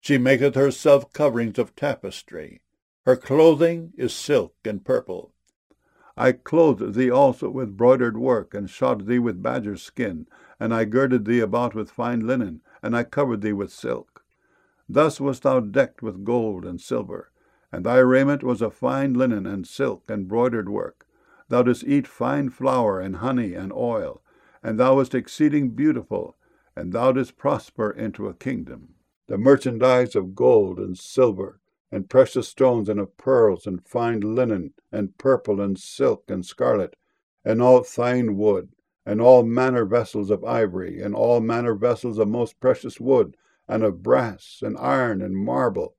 She maketh herself coverings of tapestry. Her clothing is silk and purple. I clothed thee also with broidered work, and shod thee with badger's skin, and I girded thee about with fine linen, and I covered thee with silk. Thus wast thou decked with gold and silver, and thy raiment was of fine linen and silk and broidered work. Thou didst eat fine flour and honey and oil, and thou wast exceeding beautiful, and thou didst prosper into a kingdom. The merchandise of gold and silver, and precious stones, and of pearls, and fine linen, and purple, and silk, and scarlet, and all fine wood, and all manner vessels of ivory, and all manner vessels of most precious wood, and of brass, and iron, and marble,